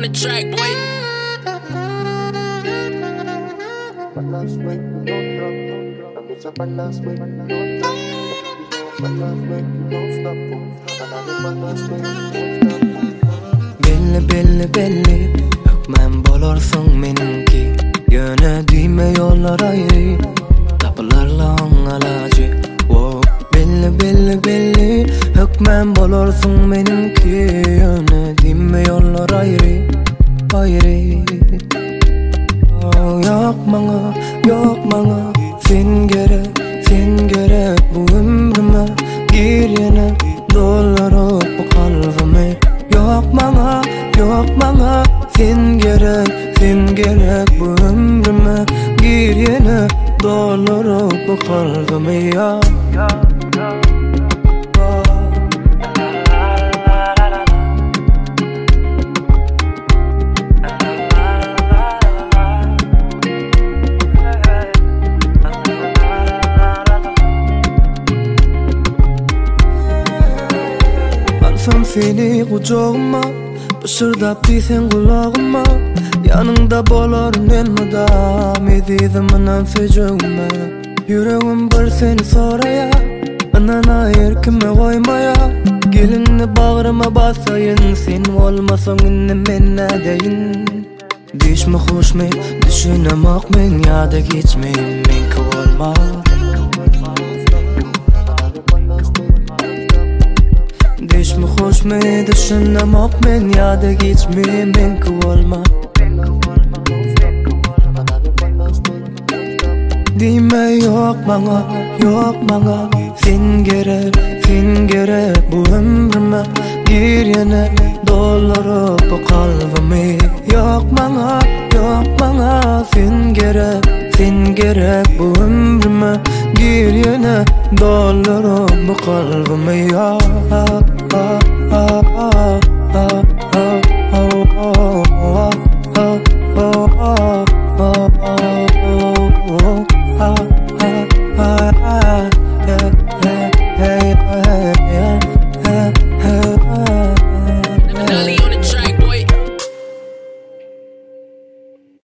the track, boy. Belli hükmen bolarsan menimki yönediğime yollar ayrı tapılarla alacı. Belli hükmen bolarsan menimki yönediğime yollar ayrı. Yok bana sen gerek bu ömrüme gir yine doldurup bu kalbimi. Yok bana sen gerek bu ömrüme gir yine doldurup bu kalbimi ya. Alsam seni kucağıma, pışırdap değsen kulağıma, yanında bolarım elmadam edizimden secağıma. Yüreğim var seni soraya, anana erkime koymaya. Gelinni bağrıma basayın, sen olmasan inni men nedeyin. Düşme hoş men, düşünemek men ya da geçmeyim men kıvalma. Düşme hoş men, düşünemek men ya da geçmeyim men kıvalma. Dime yok bana sen gerek bu ömrüme gir yine doldurup bu kalbimi. Yok bana sen gerek bu ömrüme gir yine doldurup bu kalbimi ya.